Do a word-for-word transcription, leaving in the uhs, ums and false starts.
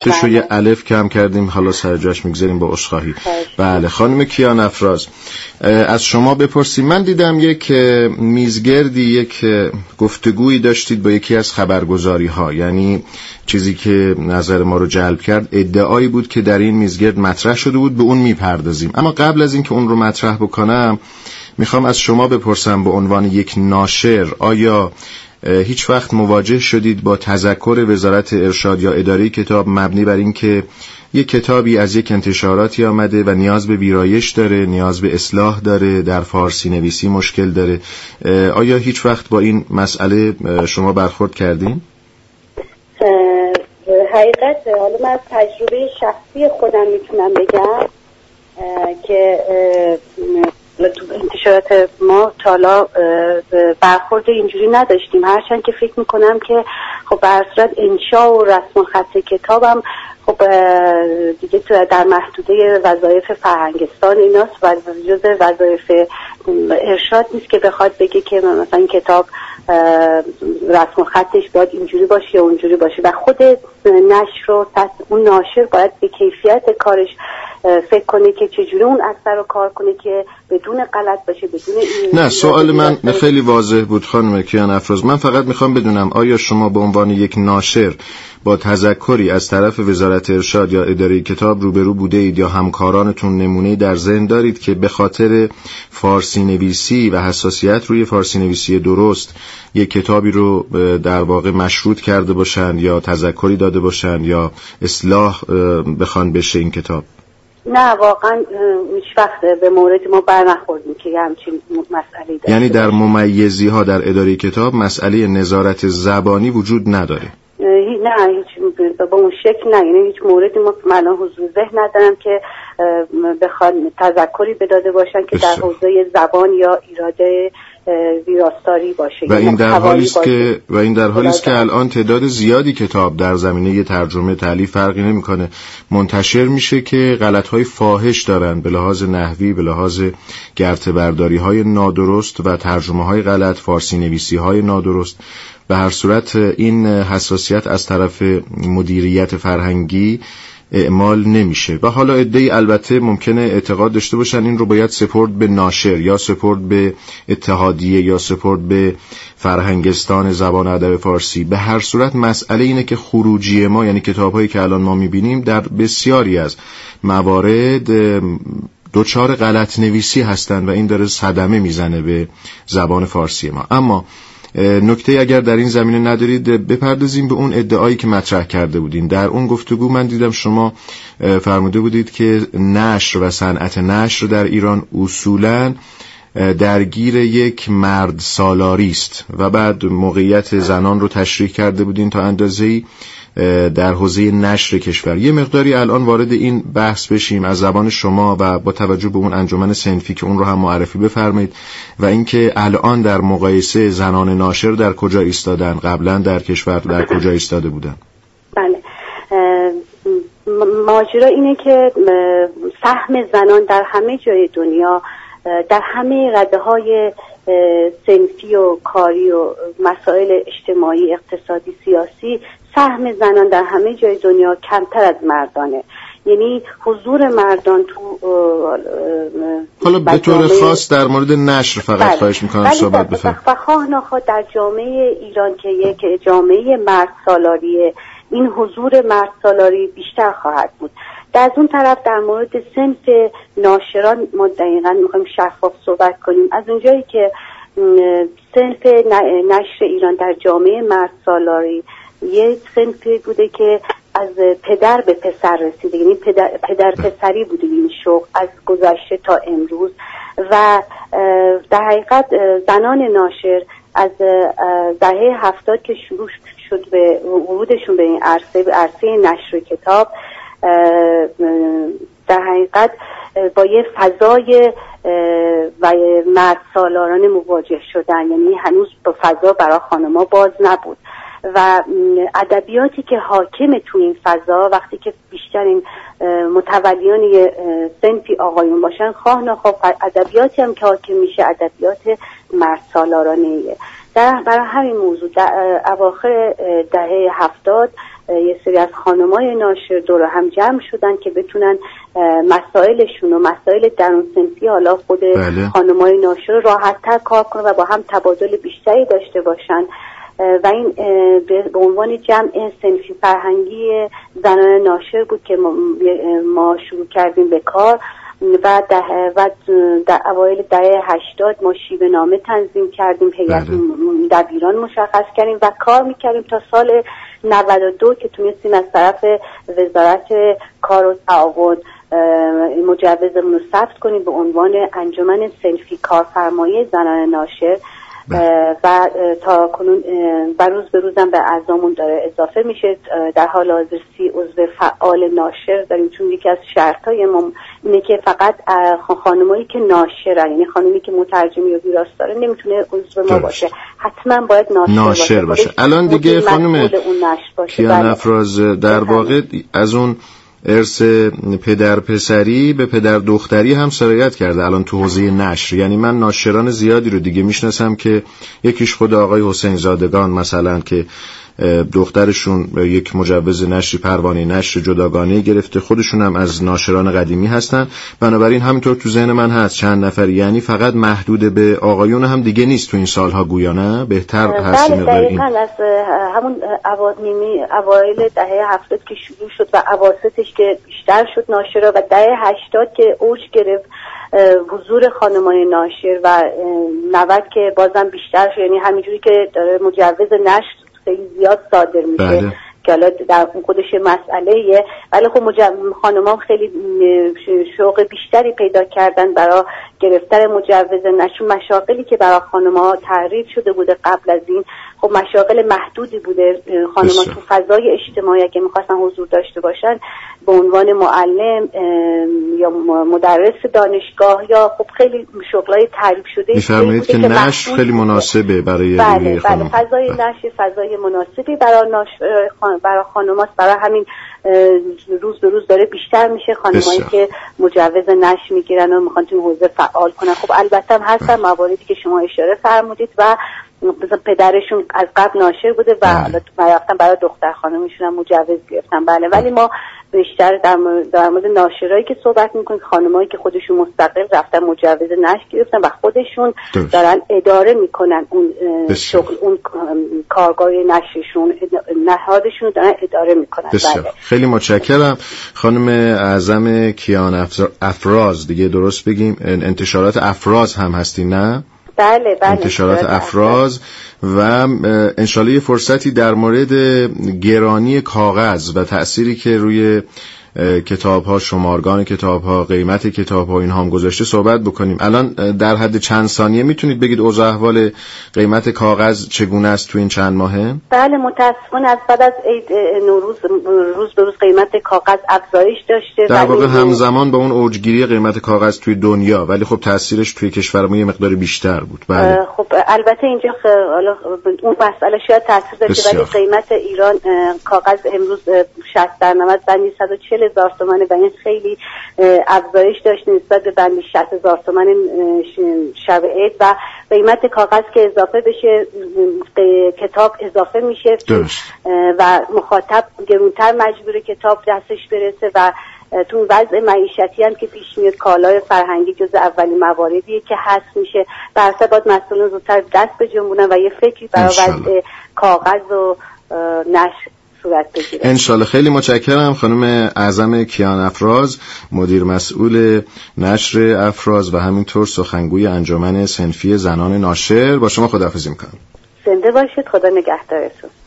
تشو یه الف کم کردیم، حالا سر جاش میگذاریم با عذرخواهی. بله خانم کیان افراز، از شما بپرسیم، من دیدم یک میزگردی، یک گفتگویی داشتید با یکی از خبرگزاری ها، یعنی چیزی که نظر ما رو جلب کرد ادعایی بود که در این میزگرد مطرح شده بود، به اون میپردازیم. اما قبل از این که اون رو مطرح بکنم میخوام از شما بپرسم به عنوان یک ناشر، آیا هیچ وقت مواجه شدید با تذکر وزارت ارشاد یا اداره کتاب مبنی بر این که یک کتابی از یک انتشاراتی آمده و نیاز به ویرایش داره، نیاز به اصلاح داره، در فارسی نویسی مشکل داره، آیا هیچ وقت با این مسئله شما برخورد کردین؟ حقیقت حالا من از تجربه شخصی خودم میتونم بگم که تو انتشارات ما تا حالا برخورد اینجوری نداشتیم، هرچند که فکر میکنم که خب به هر صورت انشا و رسم و خط کتابم خب دیگه در محدوده وظایف فرهنگستان ایناست و جزء وظایف ارشاد نیست که بخواد بگه که مثلا این کتاب رسم و خطش باید اینجوری باشه یا اونجوری باشه، و خود نشر و اون ناشر باید به کیفیت کارش فکر کنه که چجوری اون اثر رو کار کنه که بدون غلط باشه، بدون این. نه، سوال من خیلی واضح بود خانم کیان افراز. من فقط میخوام بدونم آیا شما به عنوان یک ناشر با تذکری از طرف وزارت ارشاد یا اداره کتاب روبرو بوده اید یا همکارانتون نمونه‌ای در ذهن دارید که به خاطر فارسی نویسی و حساسیت روی فارسی نویسی درست یک کتابی رو در واقع مشروط کرده باشند یا تذکری داده باشند یا اصلاح بخوان بشه این کتاب؟ نه واقعا هیچ وقت به مورد ما برنخوردیم که همچین مسئله داشته. یعنی در ممیزی ها در اداره کتاب مسئله نظارت زبانی وجود نداره؟ نه هیچ با اون شکل نه، یعنی هیچ موردی ما الان حضور ذهن ندارم که بخوان تذکری بداده باشن که در حوزه زبان یا ایراده ویراستاری باشه. و این در حالی است که و این در حالی است که الان تعداد زیادی کتاب در زمینه ترجمه تالیف فرقی نمیکنه منتشر میشه که غلط‌های فاحش دارن به لحاظ نحوی، به لحاظ گرته برداری‌های نادرست و ترجمه‌های غلط، فارسی نویسی‌های نادرست. به هر صورت این حساسیت از طرف مدیریت فرهنگی اعمال نمیشه و حالا عده‌ای البته ممکنه اعتقاد داشته باشن این رو باید سپرد به ناشر یا سپرد به اتحادیه یا سپرد به فرهنگستان زبان ادب فارسی. به هر صورت مسئله اینه که خروجی ما، یعنی کتاب‌هایی که الان ما می‌بینیم، در بسیاری از موارد دوچار غلط نویسی هستند و این داره صدمه میزنه به زبان فارسی ما. اما نکته اگر در این زمینه ندارید بپردازیم به اون ادعایی که مطرح کرده بودین. در اون گفتگو من دیدم شما فرموده بودید که نشر و صنعت نشر در ایران اصولاً درگیر یک مرد سالاری است و بعد موقعیت زنان رو تشریح کرده بودین تا اندازه‌ای در حوزه نشر کشور. یه مقداری الان وارد این بحث بشیم از زبان شما و با توجه به اون انجمن صنفی که اون رو هم معرفی بفرمایید و اینکه الان در مقایسه زنان ناشر در کجا ایستادن، قبلا در کشور در کجا ایستاده بودن. بله، ماجرا اینه که سهم زنان در همه جای دنیا، در همه رده‌های صنفی و کاری و مسائل اجتماعی، اقتصادی، سیاسی، سهم زنان در همه جای دنیا کمتر از مردانه. یعنی حضور مردان تو حالا به طور خاص در مورد نشر فقط خواهش میکنم صحبت بفرمایید. و خواه نخواه در جامعه ایران که یک جامعه مرد سالاریه، این حضور مرد سالاری بیشتر خواهد بود. در اون طرف در مورد صنف ناشران ما دقیقاً میخوایم شفاف صحبت کنیم. از اونجایی که صنف نشر ایران در جامعه مرد سالاری یک صنفی بوده که از پدر به پسر رسیده، یعنی پدر, پدر پسری بوده این شغل از گذشته تا امروز و در حقیقت زنان ناشر از دهه هفتاد که شروع شد به ورودشون به این عرصه، به عرصه نشر کتاب، در حقیقت با یه فضای و مرد سالاران مواجه شدن، یعنی هنوز با فضا برای خانم‌ها باز نبود و ادبیاتی که حاکم تو این فضا وقتی که بیشترین متولیان صنفی آقایون باشن، خواه نخواه ادبیاتی هم که حاکم میشه ادبیات مرد سالارانه. در برای همین موضوع در اواخر دهه هفتاد یه سری از خانمای ناشر دور هم جمع شدن که بتونن مسائلشون و مسائل درون صنفی حالا خود بله. خانمای ناشر راحت تر کار کنن و با هم تبادل بیشتری داشته باشن و این به عنوان جمع صنفی فرهنگی زنان ناشر بود که ما شروع کردیم به کار و ده و در اوایل دهه هشتاد ما شیوه نامه تنظیم کردیم، هیئت دبیران مشخص کردیم و کار میکردیم تا سال نود و دو که تونستیم از طرف وزارت کار و تعاون مجوزمون رو ثبت کنیم به عنوان انجمن صنفی کارفرمایی زنان ناشر و تا کنون و روز به روزم به اعضامون داره اضافه میشه. در حال حاضر سی عضو فعال ناشر داریم، چون یکی از شرطهای ما اینه که فقط خانمایی که ناشرن، یعنی خانمی که مترجمی یا ویراستاره نمیتونه عضو ما باشه، حتما باید ناشر, ناشر باشه. باشه. الان دیگه خانم کیان افراز در واقع از اون ارث پدر پسری به پدر دختری هم سرایت کرده الان تو حوزه نشر. یعنی من ناشران زیادی رو دیگه میشناسم که یکیش خود آقای حسین زادگان مثلا که دخترشون یک مجوز نشری پروانه نشر جداگانه گرفته، خودشون هم از ناشران قدیمی هستن. بنابراین همینطور تو ذهن من هست چند نفر، یعنی فقط محدود به آقایون هم دیگه نیست تو این سالها گویا، نه بهتر هست این مقدار این از همون اوایل دهه هفتاد که شروع شد و اواسطش که بیشتر شد ناشرا و دهه هشتاد که اوج گرفت حضور خانمای ناشر و نود که بازم بیشتر شد، یعنی همینجوری که داره مجوز نشر خیلی زیاد صادر میشه بله. که حالا در خودش مسئله، ولی خب خانم‌ها خیلی شوق بیشتری پیدا کردن برای گرفتن مجوز نشر. مشاغلی که برای خانم‌ها تعریف شده بوده قبل از این خب مشاغل محدودی بوده، خانم‌ها تو فضای اجتماعی که می‌خواستن حضور داشته باشن به عنوان معلم یا مدرس دانشگاه یا خب خیلی شغلای تعریف شده می‌فرمایید که نشر خیلی مناسبه برای بله بله فضای نشر فضای مناسبی برای نشر برای خانم‌ها، برای همین روز به روز داره بیشتر میشه خانمایی که مجوز نشر میگیرن و میخوان تو حوزه فعال کنن. خب البته هستن مواردی که شما اشاره فرمودید و مثلا پدرشون از قبل ناشر بوده و حالا رفتن برای دختر خانمشون هم مجوز گرفتن بله، ولی ما بیشتر در مورد, در مورد ناشرایی که صحبت میکنیم، خانمایی که خودشون مستقل رفتن مجوز نشر گرفتن و خودشون درست. دارن اداره میکنن اون شغل اون کارگاه نشرشون، نهادشون دارن اداره میکنن بله. خیلی متشکرم خانم اعظم کیان افراز، دیگه درست بگیم انتشارات افراز هم هستی نه؟ بله بله انتشارات افراز و انشالله یه فرصتی در مورد گرانی کاغذ و تأثیری که روی کتاب ها، شمارگان کتاب ها، قیمت کتاب ها اینها هم گذاشته صحبت بکنیم. الان در حد چند ثانیه میتونید بگید اوضاع احوال قیمت کاغذ چگونه است تو این چند ماهه؟ بله متاسفانه از بعد از عید نوروز روز به روز قیمت کاغذ افزایش داشته در واقع همزمان با اون اوجگیری قیمت کاغذ توی دنیا، ولی خب تاثیرش توی کشور ما یه مقدار بیشتر بود. بله خب البته اینجا حالا اون مسئله شاید تاثیر داشته ولی قیمت ایران کاغذ امروز شصت در نود بندی صد و چهل هزار تومانه و این خیلی افزایش داشت نسبت به بندی شصت هزار تومان شب عید و قیمت کاغذ که اضافه بشه کتاب اضافه میشه و مخاطب گرونتر مجبور کتاب دستش برسه و تو وضع معیشتی هم که پیش میاد کالای فرهنگی جز اولین مواردیه که هست میشه برسه باید مسئولین زودتر دست به جنبونن و یه فکری برای وضع کاغذ و نشر انشالله. خیلی متشکرم خانم اعظم کیان افراز، مدیر مسئول نشر افراز و همینطور سخنگوی انجمن صنفی زنان ناشر. با شما خداحافظی میکنم. زنده باشید، خدا نگهدارتون.